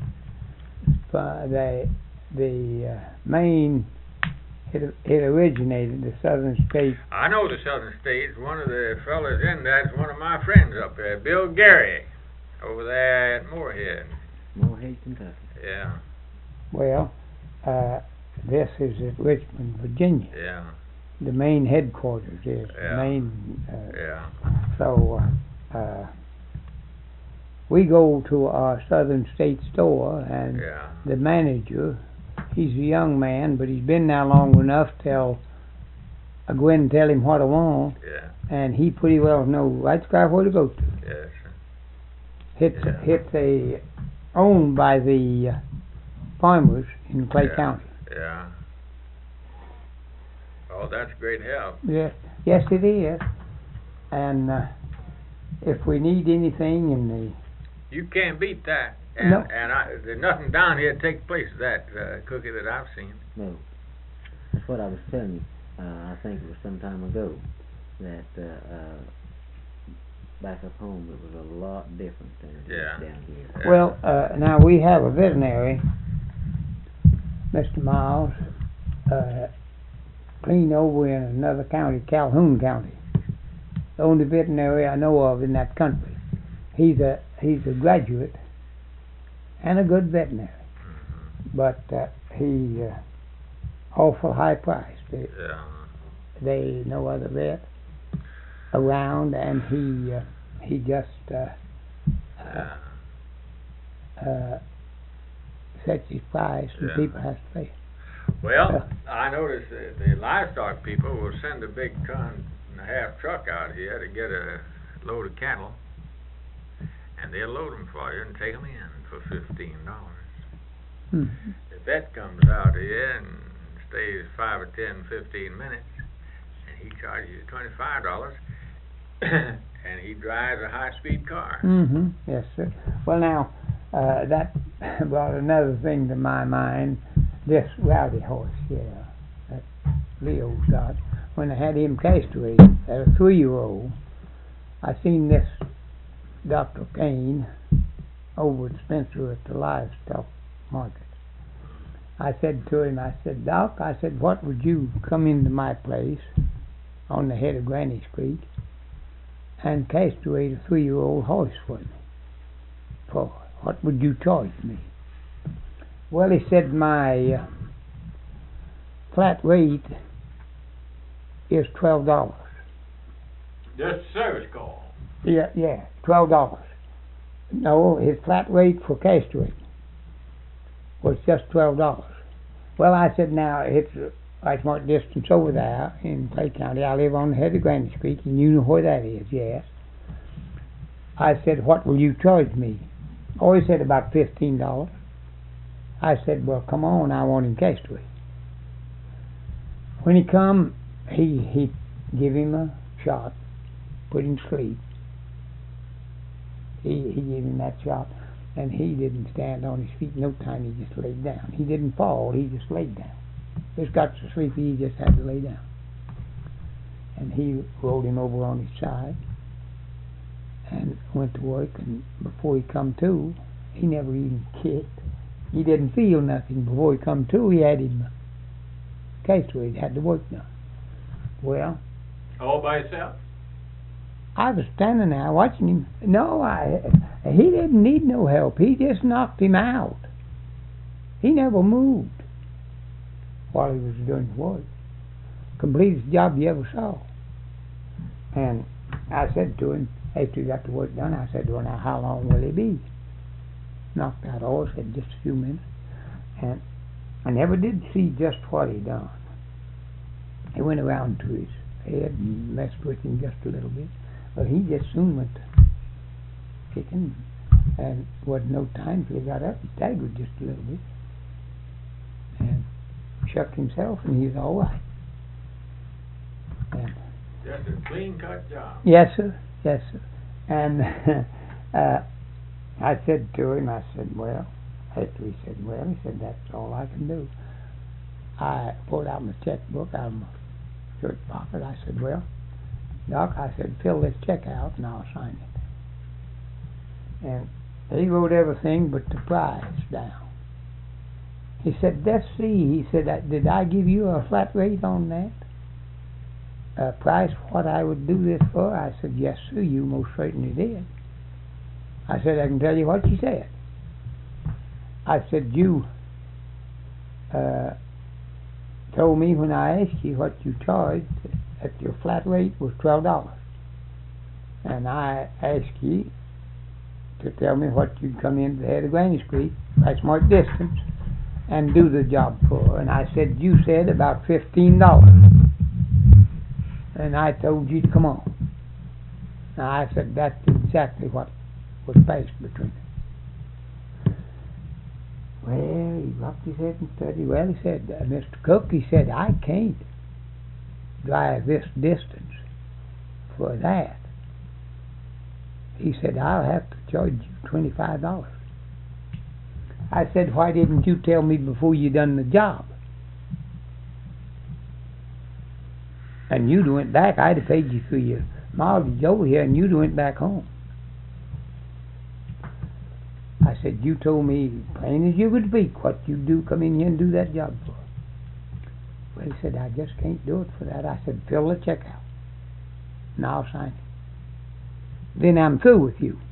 The main. It originated, the Southern State. I know the Southern States. One of the fellas in that's one of my friends up there, Bill Gary, over there at Moorhead. Moorhead, Kentucky. Yeah. Well, this is at Richmond, Virginia. Yeah. The main headquarters is. Yeah. The main. Yeah. So we go to our Southern State store, and Yeah. the manager, he's a young man, but he's been there long enough till I go in and tell him what I want, Yeah. and he pretty well knows right where to go to. Yes. It's owned by the farmers in Clay Yeah. County. Yeah. Oh, that's great help. Yes, it is. And if we need anything in the You can't beat that. And, No. and there's nothing down here that takes place of that cookie that I've seen. No. That's what I was telling you. I think it was some time ago that back up home it was a lot different than it Yeah. is down here. Yeah. Well, now we have a veterinary, Mr. Miles, clean over in another county, Calhoun County. The only veterinary I know of in that country. He's a graduate and a good veterinary, but he awful high priced. Yeah. They no other vet around, and he just Yeah. sets his price, and Yeah. people have to pay. Well, I noticed that the livestock people will send a big 1.5 ton truck out here to get a load of cattle, and they'll load them for you and take them in for $15. Mm-hmm. The vet comes out here and stays 5 or 10, 15 minutes, and he charges you $25, and he drives a high-speed car. Mm-hmm. Yes, sir. Well, now that brought another thing to my mind. This rowdy horse here, that Leo's got. When I had him castrated at a 3-year-old, I seen this Dr. Kane over at Spencer at the livestock market. I said to him, I said, Doc, I said, what would you come into my place on the head of Granny Street and castrate a 3-year-old horse for me? For what would you charge me? Well, he said, my flat rate is $12. Just a service call. Yeah, $12. No, his flat rate for castrating was just $12. Well, I said, now, it's a smart distance over there in Clay County. I live on the head of Granny Creek, and you know where that is, yes. I said, what will you charge me? Oh, he said, about $15. I said, well, come on, I want him castrated. When he come, he give him a shot, put him to sleep. He gave him that shot, and he didn't stand on his feet no time. He just laid down. He didn't fall. He just laid down. Just got so sleepy, he just had to lay down. And he rolled him over on his side and went to work. And before he come to, he never even kicked. He didn't feel nothing. Before he come to, he had him castrated. Had the work done. Well, All by himself? I was standing there watching him. No, he didn't need no help. He just knocked him out. He never moved while he was doing the work. Completest job you ever saw. And I said to him, after he got the work done, I said to him, now how long will he be? Knocked out all, said just a few minutes. And I never did see just what he done. He went around to his head and messed with him just a little bit. But he just soon went to kicking, and wasn't no time till he got up. He staggered just a little bit and shook himself, and he was all right. And Just a clean-cut job. yes, sir. Yes, sir. And I said to him, I said, well, after he said, well, he said, that's all I can do. I pulled out my checkbook out of my shirt pocket. I said, well, Doc, I said, fill this check out and I'll sign it. And he wrote everything but the price down. He said, let's see. He said, did I give you a flat rate on that? Price what I would do this for? I said, yes, sir, you most certainly did. I said, I can tell you what you said. I said, you told me when I asked you what you charged that your flat rate was $12. And I asked you to tell me what you'd come into the head of Granny Creek, by smart distance, and do the job for. And I said, you said about $15. And I told you to come on. Now I said, that's exactly what was passed between us. Well, he rocked his head and studied. Well, he said, Mr. Cook, he said, I can't drive this distance for that. He said, I'll have to charge you $25. I said, why didn't you tell me before you done the job? And you'd went back. I'd have paid you for your mileage over here, and you'd went back home. I said, you told me plain as you could speak what you'd do, come in here and do that job for. Well, he said, I just can't do it for that. I said, fill the check out, and I'll sign it. Then I'm through with you.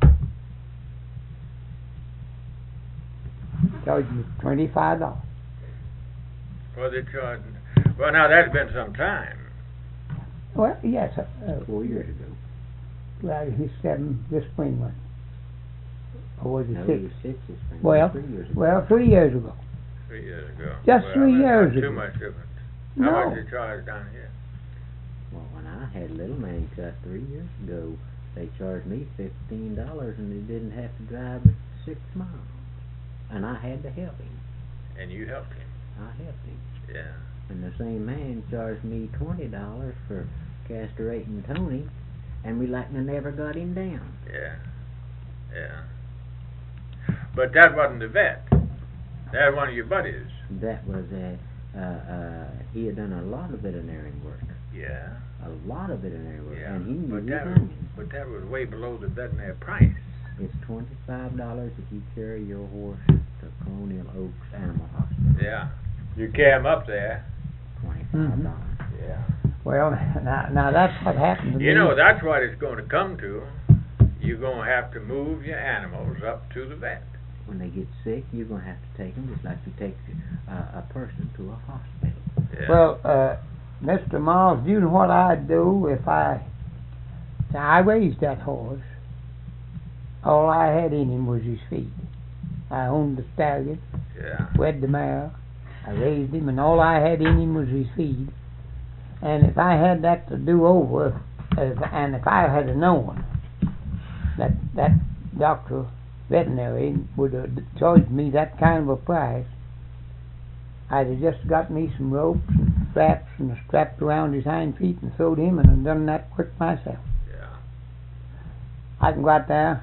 Charge me $25. What they charging? Well, now that's been some time. Well, yes. 4 years ago. Well, he's 7 this spring one. Or was it No, 6? he was 6 this spring. Well, 3 years ago. well, 3 years ago. 3 years ago. Just well, 3 years not ago. Too much difference. No. How much they charge down here? Well, when I had Little Man cut 3 years ago, they charged me $15 and they didn't have to drive but 6 miles. And I had to help him. And you helped him. I helped him. Yeah. And the same man charged me $20 for castrating Tony, and we like never got him down. Yeah. Yeah. But that wasn't the vet. That was one of your buddies. That was he had done a lot of veterinary work. Yeah. A lot of veterinary work. Yeah. And he knew But his that onions. but that was way below the veterinary price. It's $25 if you carry your horse to Colonial Oaks Animal Hospital. Yeah. You carry him up there. $25. Yeah. Well, now that's what happened to me. You know, that's what it's going to come to. You're going to have to move your animals up to the vet. When they get sick, you're going to have to take them just like you take a person to a hospital. Yeah. Well, Mr. Miles, do you know what I'd do if I Now, I raised that horse. All I had in him was his feet. I owned the stallion, wed the mare. I raised him, and all I had in him was his feed. And if I had that to do over, and if I had known that doctor, veterinary, would have charged me that kind of a price, I'd have just got me some ropes and straps and strapped around his hind feet and throwed him and done that work myself. Yeah. I can go out there,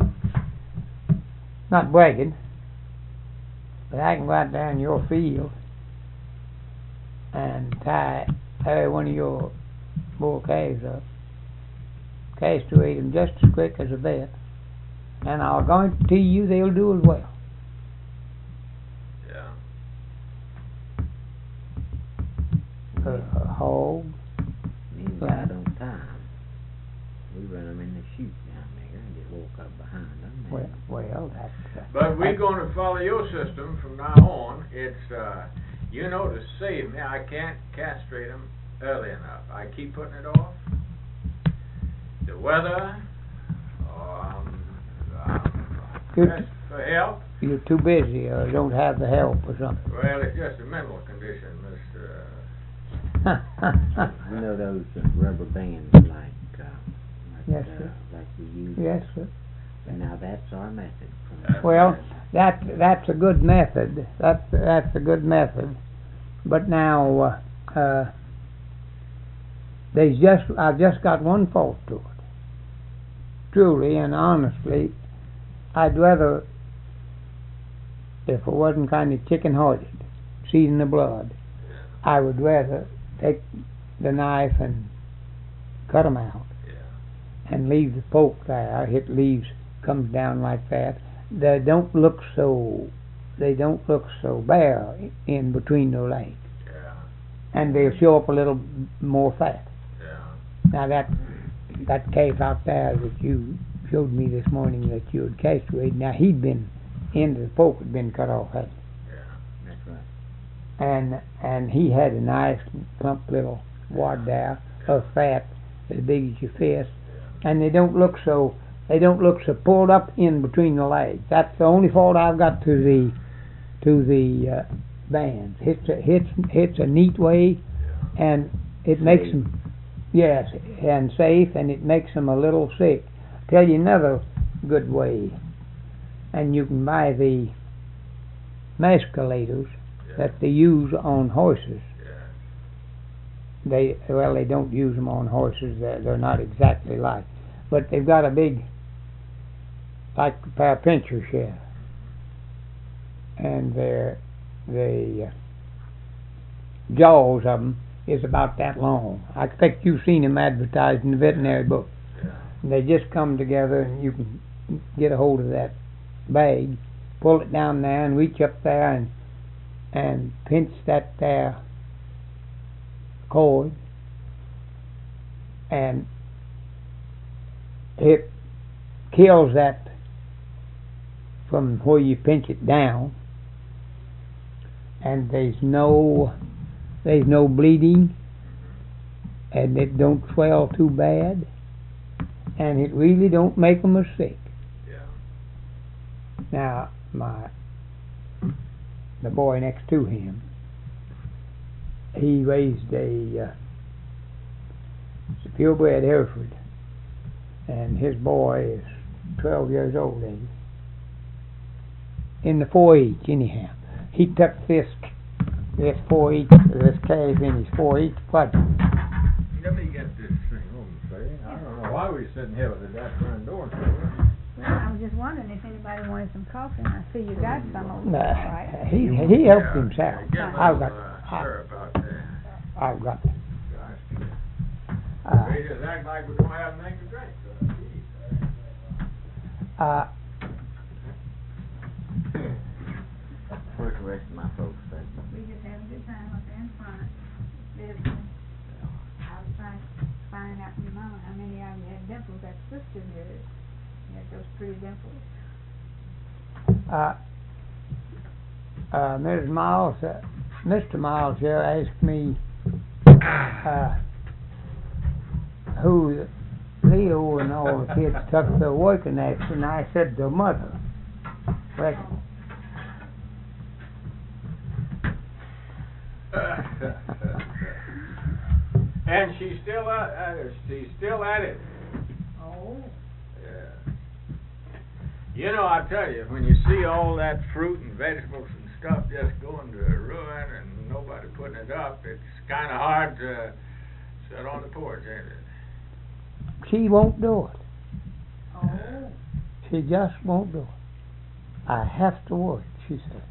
not bragging, but I can go out there in your field and tie one of your bull calves up, castrate them just as quick as a vet, and I'll guarantee you they'll do as well. Yeah. A hog. Right on time. We run them in the chute down there and just walk up behind them. Well, that's... But we're going to follow your system from now on. It's, to save me, I can't castrate them early enough. I keep putting it off. The weather, You're for help. You're too busy or don't have the help or something. Well, it's just a mental condition, Mr. You know those rubber bands like Yes, sir. like we use? Yes, sir. And now that's our method. Well, that's a good method. That's a good method. But now, I've just got one fault to it. Truly and honestly, I'd rather, if I wasn't kind of chicken-hearted, seizing the blood, I would rather take the knife and cut 'em out and leave the poke there. It comes down like that. They don't look so bare in between the legs, and they'll show up a little more fat. Now that calf out there that you showed me this morning that you had castrated, now he'd been into the poke, had been cut off, hadn't he? That's right. And he had a nice plump little wad there of fat as big as your fist, and they don't look so pulled up in between the legs. That's the only fault I've got to the bands. It's a neat way, and it makes them, yes, and safe, and it makes them a little sick. Tell you another good way, and you can buy the mescalators that they use on horses. They don't use them on horses. They're not exactly like, but they've got a big, like a pair of pincher shafts, and the jaws of them is about that long. I expect you've seen them advertised in the veterinary book. They just come together, and you can get a hold of that bag, pull it down there, and reach up there and pinch that there cord, and it kills that from where you pinch it down, and there's no bleeding, and it don't swell too bad, and it really don't make them sick. Now the boy next to him, he raised a purebred Hereford, and his boy is 12 years old, in the 4-H anyhow. He took this 4-H, this calf in his 4-H project. Let me get this thing home, say. I don't know why we sitting here with the front door. Well, I was just wondering if anybody wanted some coffee, and I see you got some over there, right? He helped himself. I've got syrup out there. I've got They just act like we don't have anything to drink. Where's the rest of my folks? We just had a good time up there in front. Visiting. I was trying to find out from your mama how many of you had dimples. That sister of yours had those pretty dimples. Mrs. Miles, Mr. Miles here asked me who the Leo and all the kids took their working axe, and I said to mother, "Reckon." And she's still at it. Oh. Yeah. You know, I tell you, when you see all that fruit and vegetables and stuff just going to ruin and nobody putting it up, it's kind of hard to sit on the porch, ain't it? She won't do it. Oh. She just won't do it. I have to work, she said.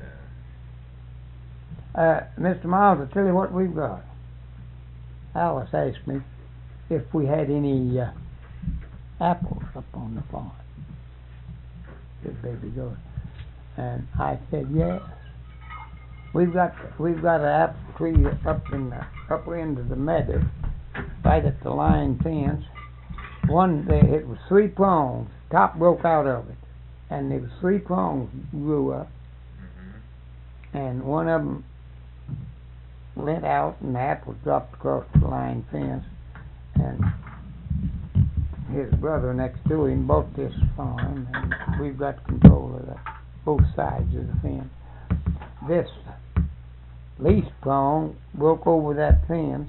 Yeah. Mr. Miles, I'll tell you what we've got. Alice asked me if we had any apples up on the farm. Good baby girl. And I said yes. We've got an apple tree up in the upper end of the meadow, right at the line fence. It was 3 prongs. Top broke out of it, and there was 3 prongs grew up, and one of them let out, and the apples dropped across the line fence. And his brother next to him bought this farm, and we've got control of both sides of the fence. This least prong broke over that fence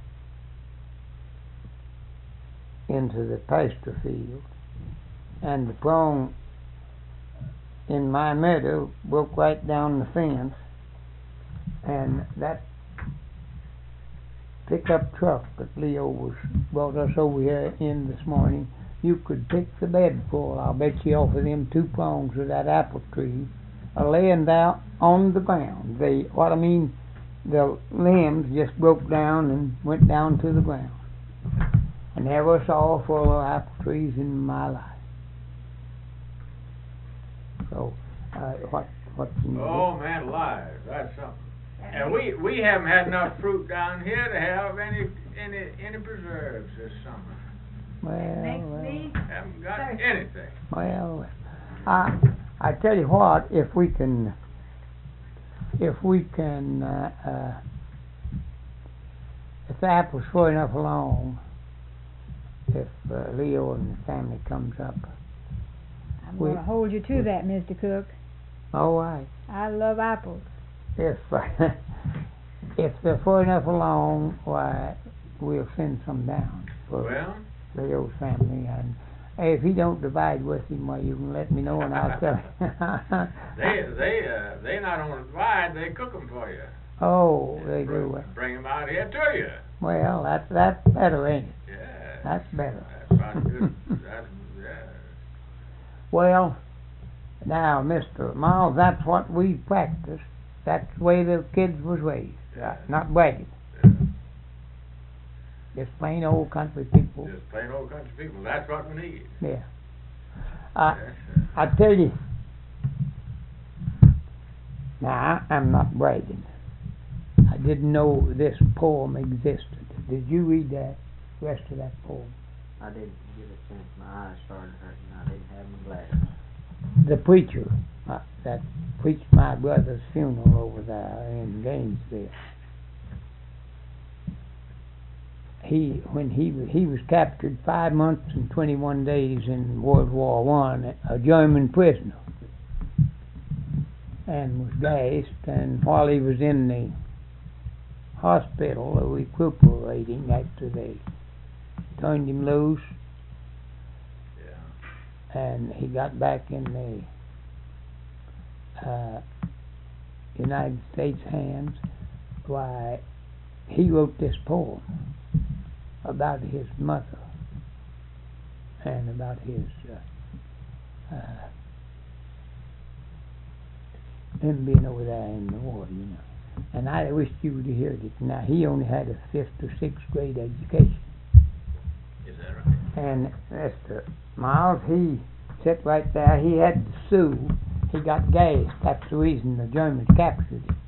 into the pasture field, and the prong in my meadow broke right down the fence, and that pickup truck that Leo brought us over here in this morning, you could pick the bed full, I'll bet you, off of them 2 prongs of that apple tree laying down on the ground. The limbs just broke down and went down to the ground. I never saw a full of apple trees in my life. So, what can you do? Oh man, alive, that's something. And we haven't had enough fruit down here to have any preserves this summer. Haven't got anything. Well, I tell you what, if the apple's far enough along, if Leo and the family comes up. I'm going to hold you to that, Mr. Cook. All right. I love apples. If they're far enough along, why, we'll send some down for Leo's family. And if he don't divide with him, well, you can let me know and I'll tell you. They not only divide, they cook them for you. Oh, they do. Bring them out here to you. Well, that's better, ain't it? Yeah. That's better. That's about good. Yeah. Well, now, Mr. Miles, that's what we practiced. That's the way the kids was raised. Not bragging. Yeah. Just plain old country people. Just plain old country people. That's what we need. Yeah. Yes, I tell you, now, I'm not bragging. I didn't know this poem existed. Did you read that, rest of that poem? I didn't get a chance. My eyes started hurting. I didn't have my glasses. The preacher that preached my brother's funeral over there in Gainesville. When he was captured 5 months and 21 days in World War I, a German prisoner, and was gassed. And while he was in the hospital recuperating after they turned him loose, and he got back in the United States hands, why, he wrote this poem about his mother and about his him being over there in the war, you know. And I wished you would have heard it. Now, he only had a 5th or 6th grade education. Is that right? And Mr. Miles, he sat right there. He had to sue. He got gassed. That's the reason the Germans captured him.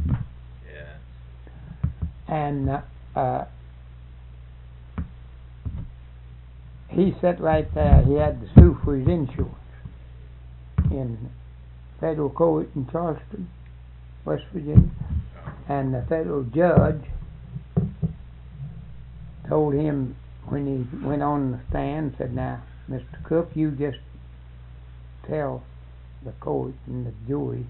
Yeah. And he sat right there. He had to sue for his insurance in federal court in Charleston, West Virginia. And the federal judge told him when he went on the stand, said, "Now, Mr. Cook, you just tell the court and the jury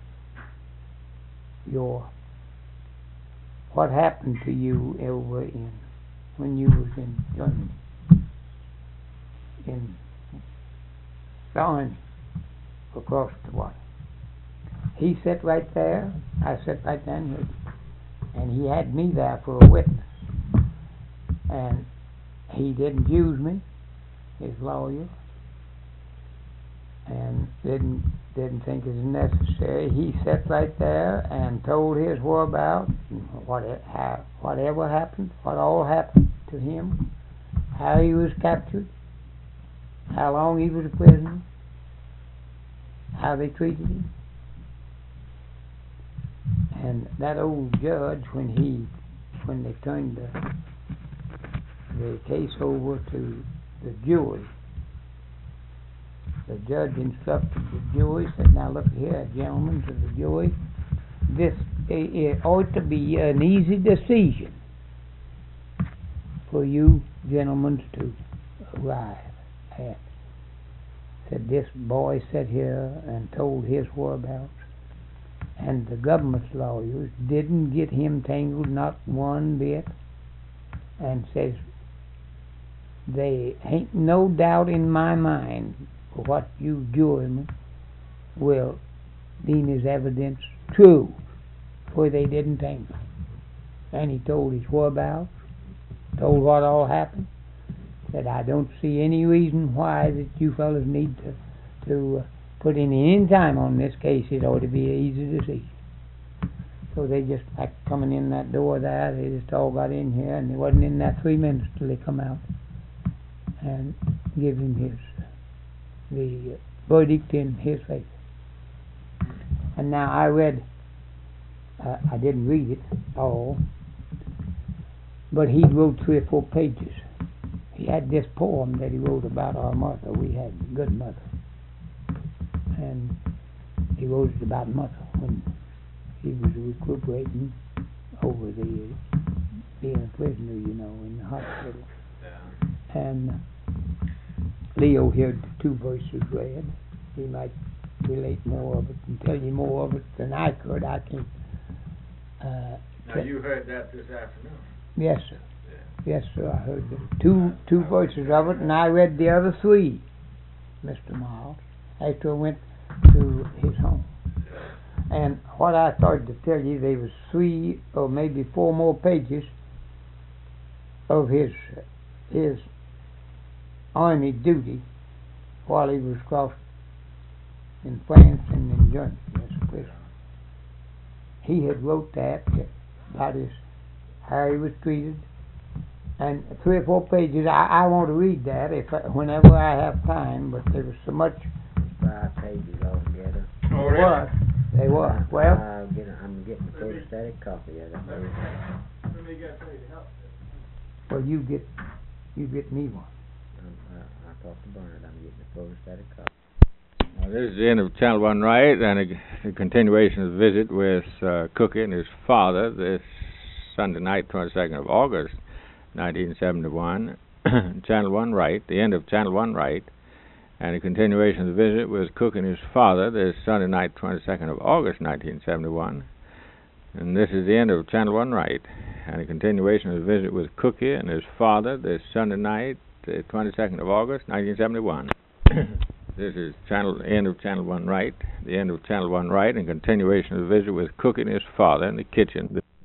what happened to you over when you was in Germany, in Spain, across the water." He sat right there. I sat right there and heard him. And he had me there for a witness. And he didn't use me, his lawyer, and didn't think it was necessary. He sat right there and told his whereabouts, whatever happened, what all happened to him, how he was captured, how long he was a prisoner, how they treated him. And that old judge, when they turned the case over to the jury, the judge instructed the jury, said, "Now look here, gentlemen," to the jury, "this it ought to be an easy decision for you gentlemen to arrive at." Said, "This boy sat here and told his whereabouts, and the government's lawyers didn't get him tangled, not one bit, and says, there ain't no doubt in my mind what you jurymen will deem his evidence true, for they didn't tangle." And he told his whereabouts, told what all happened, said, "I don't see any reason why that you fellas need to put any time on this case. It ought to be an easy decision." So they just, like coming in that door there, they just all got in here, and they wasn't in that 3 minutes till they come out and give him the verdict in his favor. And now I read, I didn't read it all, but he wrote 3 or 4 pages. He had this poem that he wrote about our mother. We had a good mother. And he wrote it about mother when he was recuperating over being a prisoner, in the hospital. Yeah. And Leo heard the 2 verses read. He might relate more of it and tell you more of it than I could. I can't. Now you heard that this afternoon? Yes, sir. Yeah. Yes, sir. I heard the two verses of it, and I read the other 3, Mr. Miles, after I went to his home. And what I started to tell you, there was 3 or maybe 4 more pages of his army duty while he was crossed in France and in Germany as a prisoner. He had wrote that about how he was treated, and 3 or 4 pages. I want to read that whenever I have time, but there was so much. 5 pages altogether. Oh, really? They were. Well, I'm getting a photostatic copy of it. Well, you get me one. I talked to Bernard. I'm getting a photostatic copy. Now, this is the end of Channel 1 Right, and a continuation of the visit with Cookie and his father this Sunday night, 22nd of August, 1971. Channel 1 Right, the end of Channel 1 Right, and a continuation of the visit with Cook and his father this Sunday night, 22nd of August, 1971. And this is the end of Channel 1 Right, and a continuation of the visit with Cookie and his father this Sunday night, the 22nd of August, 1971. This is end of Channel 1 Right, the end of Channel 1 Right, and continuation of the visit with Cookie and his father in the kitchen.